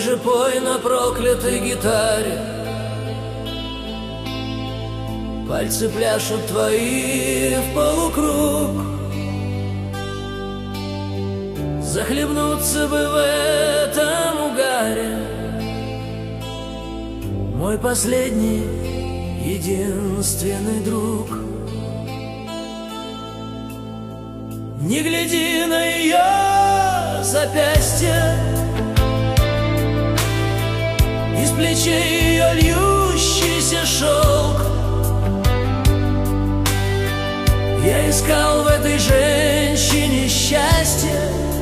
же, пой на проклятой гитаре. Пальцы пляшут твои в полукруг. Захлебнуться бы в этом угаре. Мой последний, единственный друг. Не гляди на ее запястье, из плечей ее льющийся шелк. Я искал в этой женщине счастье,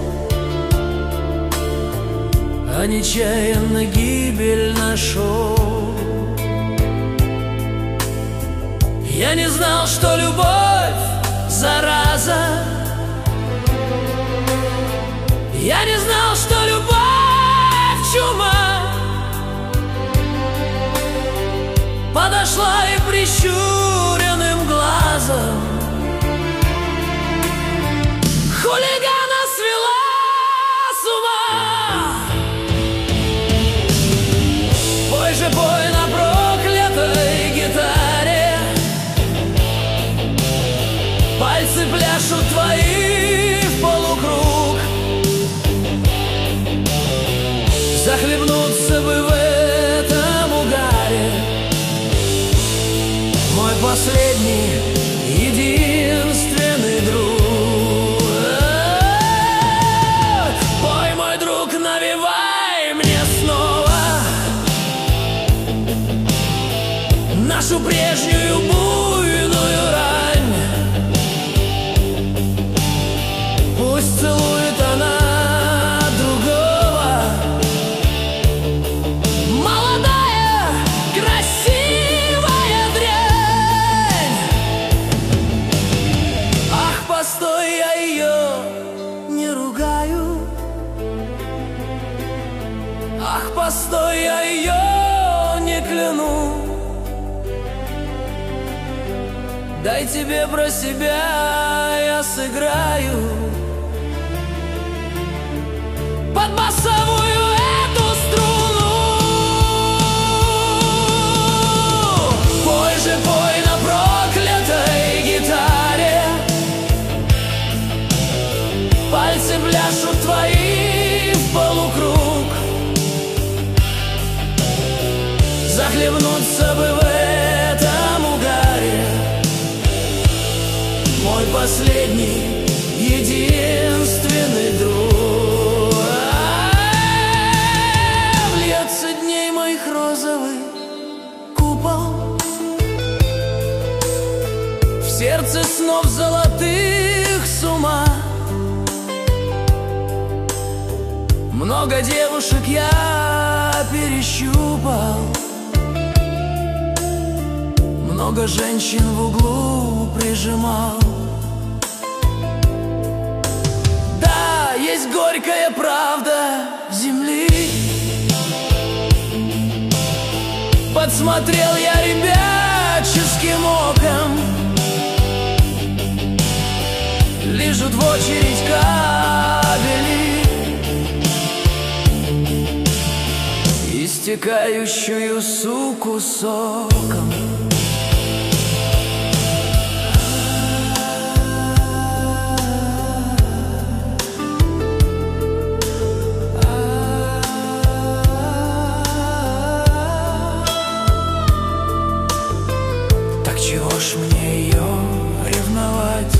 а нечаянно гибель нашел. Я не знал, что любовь зараза. Я не знал, что любовь чума. Подошла и прищуренным глазом хулигана свела с ума. Пой же, пой на проклятой гитаре. Пальцы пляшут твои в полукруг. Захлебнуться бы в этом угаре. Мой последний, единственный друг. Пой, мой друг, навевай мне снова нашу прежнюю буйную рань. Пусть целует она другого. Молодая, красивая дрянь. Ах, постой, я ее не ругаю. Ах, постой, я ее не кляну. Дай тебе про себя я сыграю под басовую эту струну. Пой же, пой на проклятой гитаре. Пальцы пляшут твои в полукруг. Захлебнуться бы в этом угаре. Мой последний, единственный друг. Льется дней моих розовый купол. В сердце снов золотых с ума. Много девушек я перещупал. Много женщин в углу прижимал. Да, есть горькая правда земли. Подсмотрел я ребяческим оком. Лежат в очередь кабели, истекающую суку соком. Чего ж мне ее ревновать?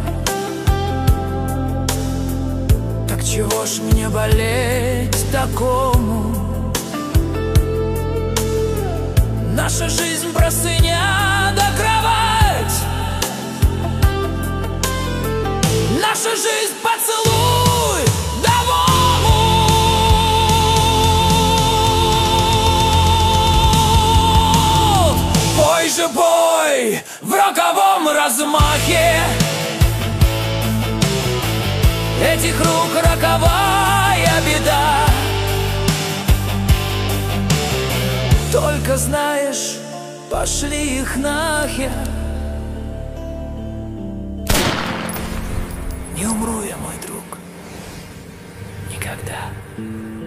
Так чего ж мне болеть такому? Наша жизнь простыня да кровать. Наша жизнь поцелуй да в омут. Пой же, пой в роковом размахе этих рук роковая беда. Только знаешь, пошли их нахер. Не умру я, мой друг, никогда.